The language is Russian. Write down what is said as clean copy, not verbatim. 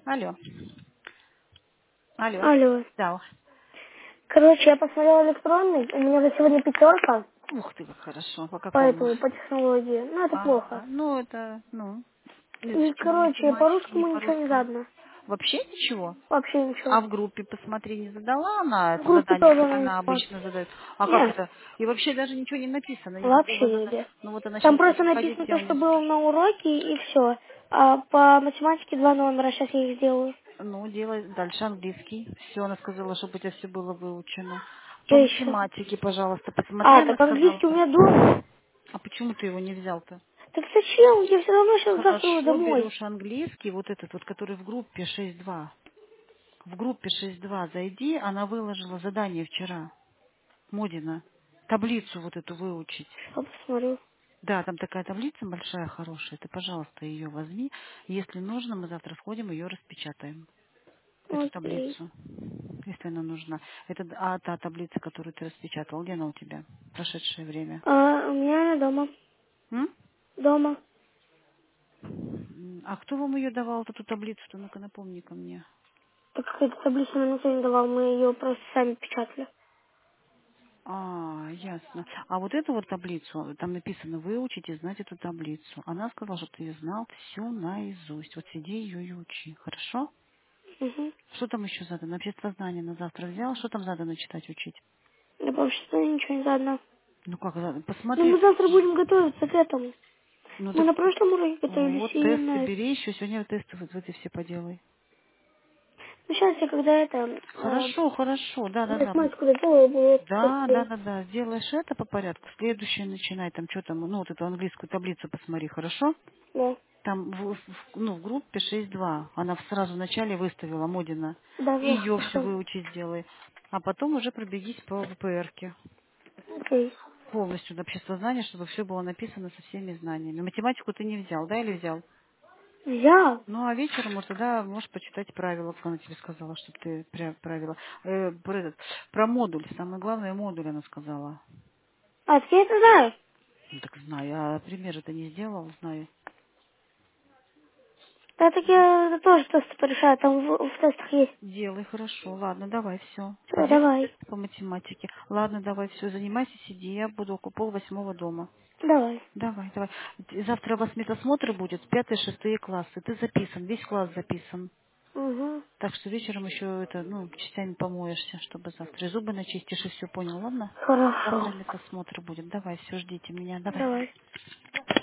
Алло. Алло. Алло. Да. Короче, я посмотрела электронный, у меня за сегодня пятерка, Ух ты, как хорошо. По какому? поэтому по технологии. Ну, это плохо. Ага. Ну, это, из И, чего? короче, по Математики, не русскому по ничего не русскому. задано. Вообще ничего? Вообще А ничего. в группе, посмотри, не задала она В это группе задание, тоже как она не она знала. обычно задает? А как Нет, это? И вообще даже ничего не написано, не вообще задумано. нигде. Ну вот она Там сейчас просто будет ходить, написано то, что темный. было на уроке, и все. А по математике два номера, сейчас я их сделаю. Ну, делай дальше английский. Все, она сказала, чтобы у тебя все было выучено. По Что еще? математике, пожалуйста, посмотри, А, она так сказала. английский у меня дома. А почему ты его не взял-то? Так зачем? Я все равно сейчас завтра Хорошо, домой. берешь английский, вот этот вот, который в группе 6.2. В группе 6.2 зайди, она выложила задание вчера, Модина. Таблицу вот эту выучить. Я посмотрю. Да, там такая таблица большая, хорошая. Ты, пожалуйста, ее возьми. Если нужно, мы завтра сходим, ее распечатаем. Эту Окей. таблицу, если она нужна. Это та таблица, которую ты распечатал, где она у тебя? Прошедшее время. У меня она дома. М? Дома. А кто вам ее давал, вот эту таблицу-то? Ну-ка, напомни-ка мне. Так какая-то таблица нам никто не давал, мы ее просто сами печатали. А, ясно. А вот эту вот таблицу, там написано выучить и знать эту таблицу. Она сказала, чтобы ты ее знал всю наизусть. Вот сиди ее и учи. Хорошо? Угу. Что там еще задано? Обществознание на завтра взял? Что там задано читать, учить? Да вообще-то ничего не задано. Ну как, Но посмотри. мы завтра будем готовиться к этому. Ну Мы так на прошлом уроке готовились вот и тесты на это. бери еще. Сегодня тесты вот эти все поделай. Ну сейчас я когда Хорошо, хорошо. Да, да, да. математику доделаю, буду Да, да, делать. да, да. Сделаешь это по порядку. Следующее начинай. Там что там, ну вот эту английскую таблицу посмотри, хорошо? Да. Там в группе 6.2. Она сразу в начале выставила Модина. И Даже ее все хорошо. выучить сделай. А потом уже пробегись по ВПРке. Окей. Полностью до обществознания, чтобы все было написано со всеми знаниями. Математику ты не взял, да, или взял? Взял. Ну, а вечером вот тогда можешь почитать правила, как она тебе сказала, чтобы ты правила. Про модуль. Самое главное, модуль она сказала. А, так я это знаю. Ну, так знаю. А пример это не сделал, знаю. Да, так я тоже тесты порешаю, там в тестах есть. Делай, хорошо. Ладно, давай, все. Все, Поделай давай. тест по математике. Ладно, давай, все, занимайся, сиди. Я буду около 7:30 дома. Давай. Давай, давай. Завтра у вас медосмотр будет, 5-6 классы. Ты записан, весь класс записан. Угу. Так что вечером еще частями помоешься, чтобы завтра и зубы начистишь и все понял, ладно? Завтра Хорошо. медосмотр будет. Давай, все, ждите меня. Давай. Давай.